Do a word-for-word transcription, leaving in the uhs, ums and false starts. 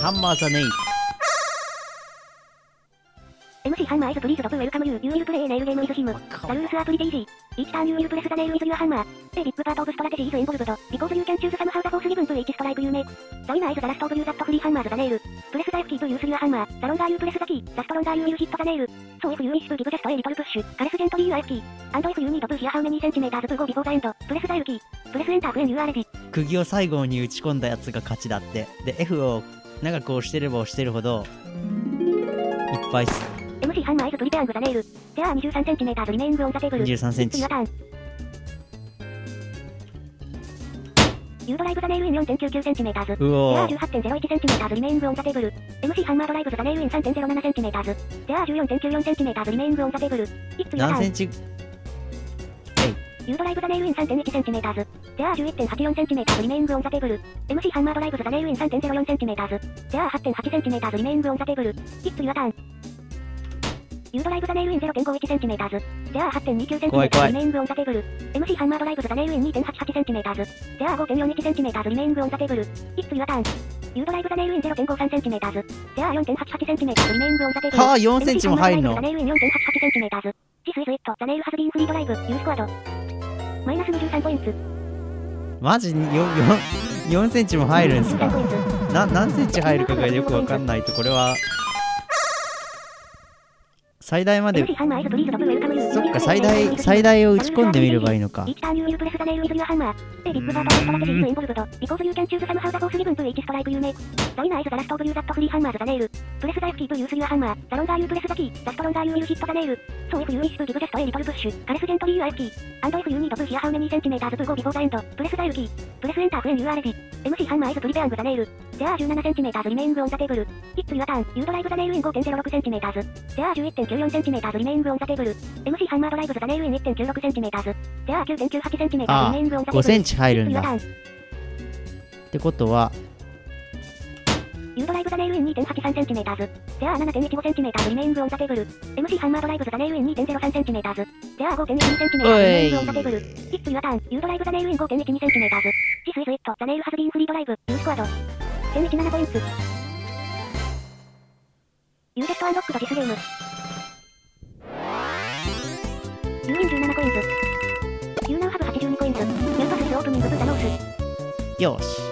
ハンマーザネイ。 エムシー ハンマーイズプリーズドトゥウェルカムユー。ユーウィルプレイネイルゲームイズヒム。ザルースアプリデイジー。Each time you will press the nail with your hammer. A big part of strategy is involved. Because you can choose somehow the force given to each strike you make. The winner is the last of you that free hammers the nail. Press the F key to use your hammer. The longer you press the key, the stronger you will hit the nail. So if you wish to give just a little push, press gently your F key. And if you need to hear how many centimeters to go before the end, press the L key. Press enter when you are ready. 釘を最後に打ち込んだやつが勝ちだって。で F を長く押してれば押してるほどいっぱいす。 エムシー ハンマーイズプリペアングザネイル。There are にじゅうさんセンチメーターズリメイングオンザテーブル。 にじゅうさんセンチ。 You drive the nail in よんてんきゅうきゅうセンチメーターズ。 うおー。 There are じゅうはちてんゼロいちセンチメーターズリメイングオンザテーブル。エムシー ハンマードライブズthe nail in さんてんゼロななセンチメーターズ。There are じゅうよんてんきゅうよんセンチメーターズリメイングオンザテーブル。 何センチ？ You drive the nail in さんてんいちセンチメーターズ。There are じゅういってんはちよんセンチメーターズリメイングオンザテーブル。エムシー ハンマードライブズthe nail in さんてんゼロよんセンチメーターズ。There are はちてんはちセンチメーターズリメイングオンザテーブル。It's your turn. You drive the nail in ゼロてんごいちセンチメーターズ。There are はちてんにきゅうセンチメーターズリメイングオンザテーブル。エムシー ハンマードライブズthe nail in にてんはちはちセンチメーターズ。There are ごてんよんいちセンチメーターズリメイングオンザテーブル。It's your turn. You drive the nail in ゼロてんごさんセンチメーターズ。There are よんてんはちはちセンチメーターズリメイングオンザテーブル。 はあ、よんセンチも入るの。 The nail in よんてんはちはちセンチメーターズ。This is it. The nail has been free drive. You scored. マイナスにじゅうさんポイント。 マジに よん, よんセンチも入るんすか？な何センチ入るかがよくわかんないとこれは最大まで。そっか、最大最大を打ち込んでみればいいのか。 うーん。There are じゅうななセンチメーターズリメイングオンザテーブル。It's your turn. You drive the nail in ごてんゼロろくセンチメーターズ。There are じゅういってんきゅうよんセンチメーターズリメイングオンザテーブル。エムシー ハンマードライブズthe nail in いってんきゅうろくセンチメーターズ。There are きゅうてんきゅうはちセンチメーターズリメイングオンザテーブル。 ごセンチ入るんだ。ってことは You drive the nail in にてんはちさんセンチメーターズ。There are ななてんいちごセンチメーターズリメイングオンザテーブル。エムシー ハンマードライブズthe nail in にてんゼロさんセンチメーターズ。There are ごてんいちにセンチメーターズリメイングオンザテーブル。It's your turn. You drive the nail in ごてんいちにセンチメーターズ。This is it. The nail has been free drive. You scored. せんじゅうななポイント。You just unlocked the this game. You win じゅうななコインズ。You now have はちじゅうにコインズ。New pass is opening to the north. よし。